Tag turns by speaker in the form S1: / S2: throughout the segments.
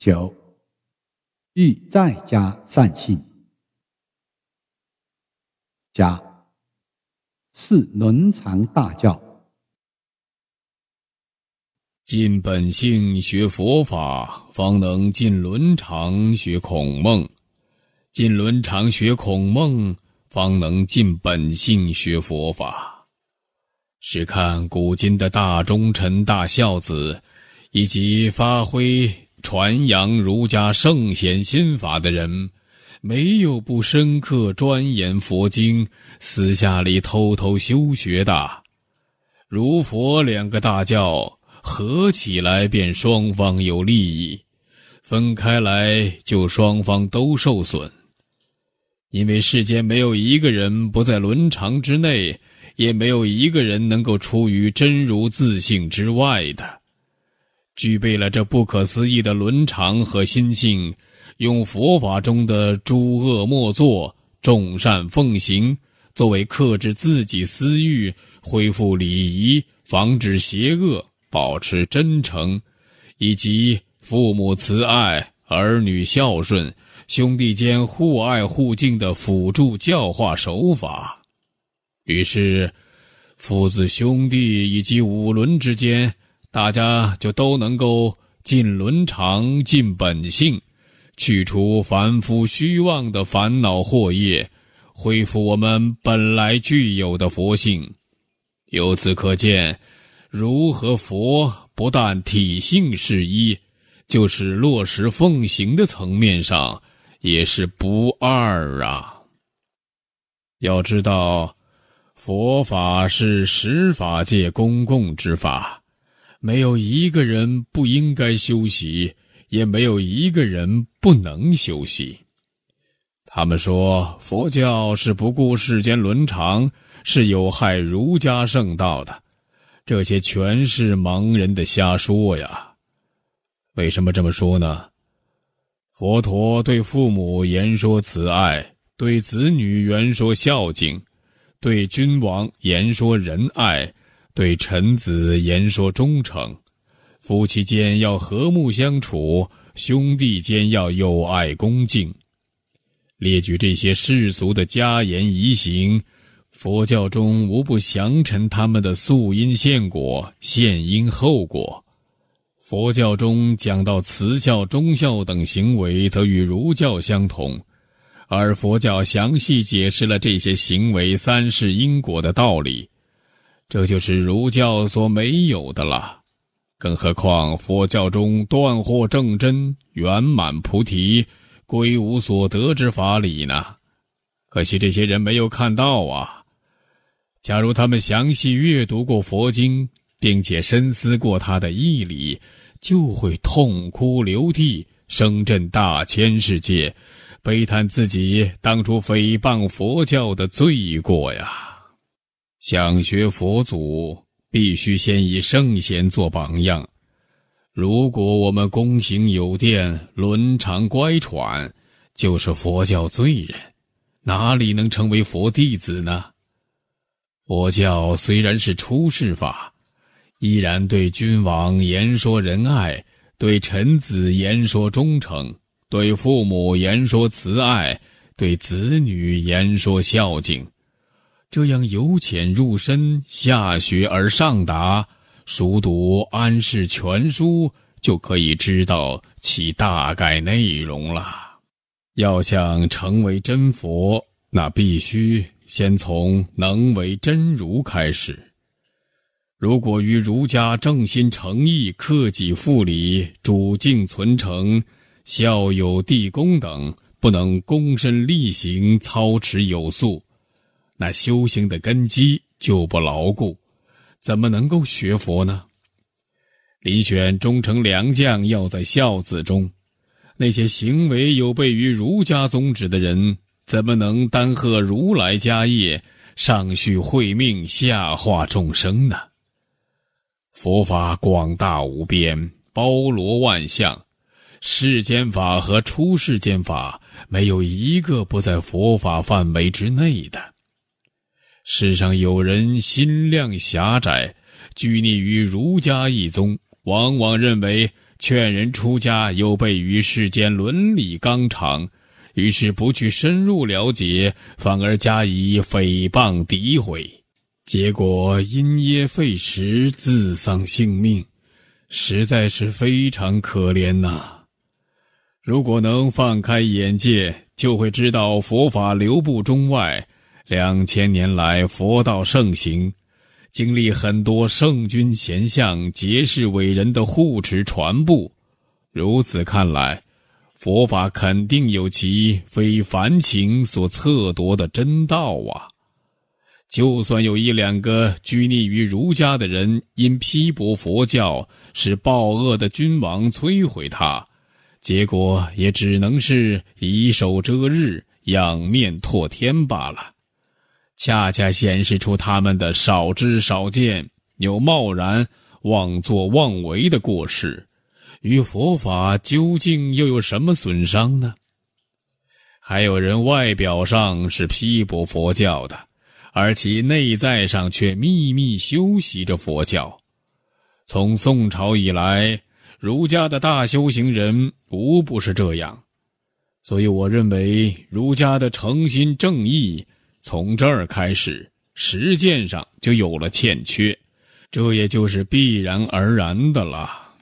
S1: 9. 欲在家善信。甲，是伦常大教。
S2: 尽本性学佛法，方能尽伦常学孔孟；尽伦常学孔孟，方能尽本性学佛法。试看古今的大忠臣大孝子，以及发挥传扬儒家圣贤心法的人，没有不深刻钻研佛经，私下里偷偷修学的。儒佛两个大教合起来便双方有利益，分开来就双方都受损。因为世间没有一个人不在伦常之内，也没有一个人能够出于真如自性之外的。具备了这不可思议的伦常和心性，用佛法中的诸恶莫作、众善奉行作为克制自己私欲、恢复礼仪、防止邪恶、保持真诚，以及父母慈爱、儿女孝顺、兄弟间互爱互敬的辅助教化手法。于是父子兄弟以及五伦之间，大家就都能够尽伦常、尽本性，去除凡夫虚妄的烦恼惑业，恢复我们本来具有的佛性。由此可见，儒和佛不但体性是一，就是落实奉行的层面上也是不二啊。要知道，佛法是十法界公共之法，没有一个人不应该修习，也没有一个人不能修习。他们说佛教是不顾世间伦常，是有害儒家圣道的，这些全是盲人的瞎说呀。为什么这么说呢？佛陀对父母言说慈爱，对子女言说孝敬，对君王言说仁爱，对臣子言说忠诚，夫妻间要和睦相处，兄弟间要友爱恭敬。列举这些世俗的家言仪行，佛教中无不详陈他们的宿因现果、现因后果。佛教中讲到慈孝、忠孝等行为，则与儒教相同，而佛教详细解释了这些行为三世因果的道理，这就是儒教所没有的了。更何况佛教中断惑正真、圆满菩提、归无所得之法理呢？可惜这些人没有看到啊。假如他们详细阅读过佛经，并且深思过它的义理，就会痛哭流涕，声震大千世界，悲叹自己当初诽谤佛教的罪过呀。想学佛祖，必须先以圣贤做榜样。如果我们躬行有殿、伦常乖舛，就是佛教罪人，哪里能成为佛弟子呢？佛教虽然是出世法，依然对君王言说仁爱，对臣子言说忠诚，对父母言说慈爱，对子女言说孝敬。这样由浅入深，下学而上达，熟读《安世全书》，就可以知道其大概内容了。要想成为真佛，那必须先从能为真儒开始。如果于儒家正心诚意、克己复礼、主敬存诚、孝友弟恭等不能躬身力行、操持有素，那修行的根基就不牢固，怎么能够学佛呢？遴选忠诚良将要在孝子中，那些行为有悖于儒家宗旨的人，怎么能担荷如来家业，上续慧命，下化众生呢？佛法广大无边，包罗万象，世间法和出世间法没有一个不在佛法范围之内的。世上有人心量狭窄，拘泥于儒家一宗， 往往认为劝人出家有悖于世间伦理纲常，于是不去深入了解，反而加以诽谤诋毁，结果因噎废食，自丧性命，实在是非常可怜呐。如果能放开眼界，就会知道佛法流布中外，2000年来佛道盛行，经历很多圣君贤相、杰士伟人的护持传布。如此看来，佛法肯定有其非凡情所测夺的真道啊！就算有1-2个拘泥于儒家的人，因批驳佛教，使暴恶的君王摧毁它，结果也只能是以手遮日，仰面唾天罢了。恰恰显示出他们的少知少见，有贸然妄作妄为的过失，与佛法究竟又有什么损伤呢？还有人外表上是批驳佛教的，而其内在上却秘密修习着佛教。从宋朝以来，儒家的大修行人无不是这样，所以我认为儒家的诚心正义从这儿开始，实践上就有了欠缺，这也就是必然而然的了。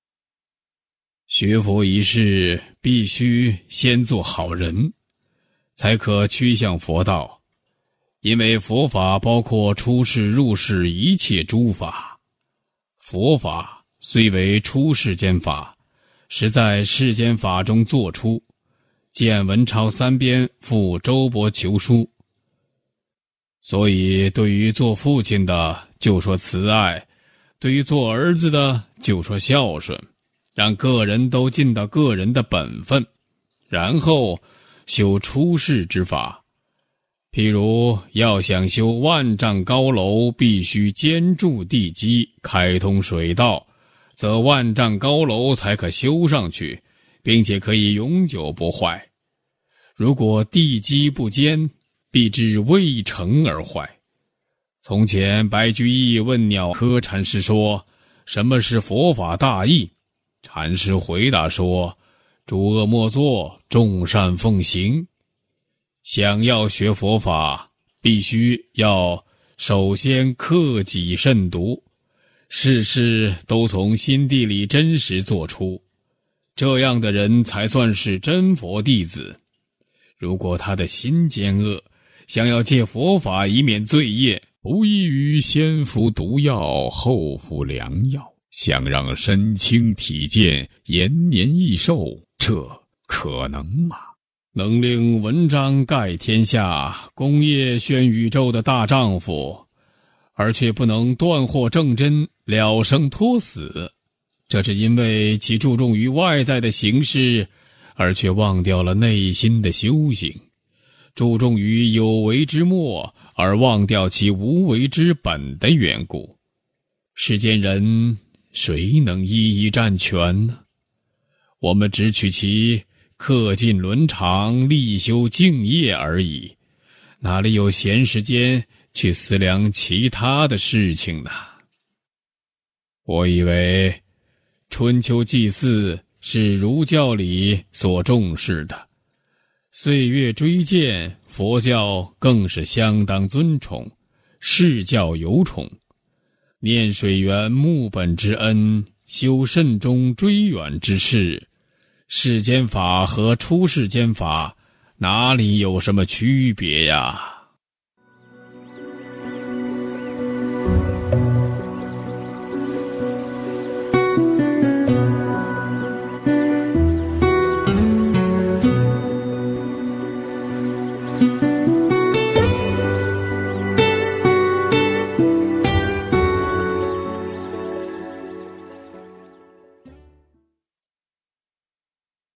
S2: 学佛一事必须先做好人，才可趋向佛道，因为佛法包括出世入世一切诸法，佛法虽为出世间法，实在世间法中作出。见文钞3编赴周勃求书。所以对于做父亲的就说慈爱，对于做儿子的就说孝顺，让个人都尽到个人的本分，然后修出世之法。譬如要想修万丈高楼，必须坚筑地基，开通水道，则万丈高楼才可修上去，并且可以永久不坏。如果地基不坚，必致未成而坏。从前白居易问鸟窠禅师说，什么是佛法大义？禅师回答说，诸恶莫作，众善奉行。想要学佛法，必须要首先克己慎独，事事都从心地里真实做出，这样的人才算是真佛弟子。如果他的心奸恶，想要借佛法以免罪业，不异于先服毒药后服良药，想让身轻体健延年益寿，这可能吗？能令文章盖天下，功业宣宇宙的大丈夫，而却不能断惑正真，了生脱死，这是因为其注重于外在的形式，而却忘掉了内心的修行，注重于有为之末，而忘掉其无为之本的缘故。世间人谁能一一占全呢？我们只取其恪尽伦常，力修敬业而已，哪里有闲时间去思量其他的事情呢？我以为春秋祭祀是儒教里所重视的，岁月追荐，佛教更是相当尊崇，世教尤崇。念水源木本之恩，修慎终追远之事，世间法和出世间法哪里有什么区别呀？